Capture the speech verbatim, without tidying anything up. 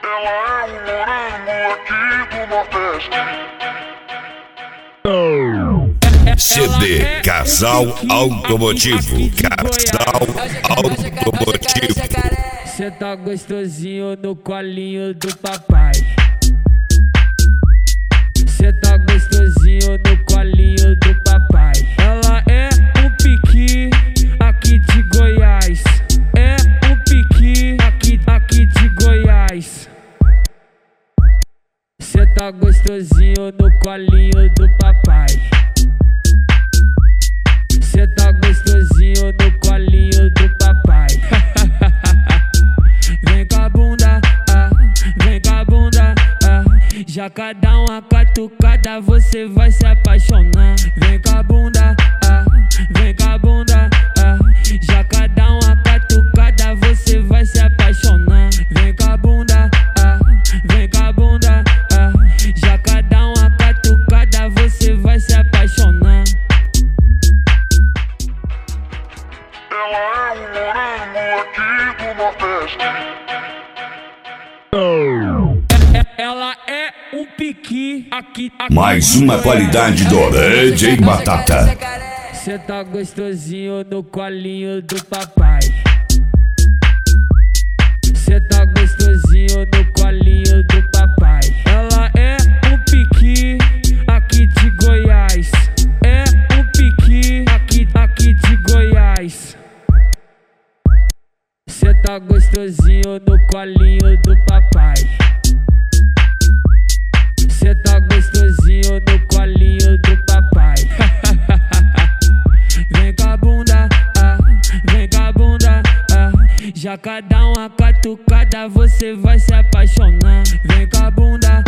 Ela é um morango aqui do Nordeste. C D Casal Automotivo. Casal Automotivo. Cê tá gostosinho no colinho do papai. Cê tá gostosinho no colinho do papai. Ela é um piqui aqui de Goiás. É um piqui aqui, aqui de Goiás. Cê tá gostosinho no colinho do papai. Cê tá gostosinho no colinho do papai. Vem com a bunda, ah, vem com a bunda, ah. Já cada uma catucada você vai se apaixonar. Vem com a bunda, ah, vem com a bunda, ah. Já cada uma catucada você vai se apaixonar. Vem com a bunda, ah, vem com a bunda, ah. Já cada uma catucada você vai se apaixonar. Ela é um morango aqui do Nordeste. Ela é um piqui aqui, aqui. Mais uma qualidade do D J Batata. Cê tá gostosinho no colinho do papai. Cê tá gostosinho no colinho do papai. Ela é um piqui aqui de Goiás. É um piqui aqui, aqui de Goiás. Cê tá gostosinho no colinho do papai. Cê tá gostosinho no colinho do papai. Vem com a bunda, ah, vem com a bunda, ah. Já cada uma catucada você vai se apaixonar. Vem com a bunda,